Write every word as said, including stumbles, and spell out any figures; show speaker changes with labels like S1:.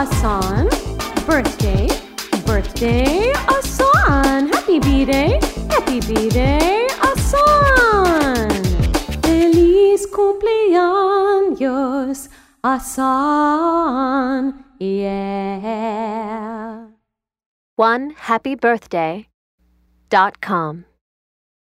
S1: Asan. Birthday, birthday, Asan. Happy B-Day, happy B-Day, Asan. Feliz cumpleaños, Asan. Yeah.
S2: one happy birthday dot com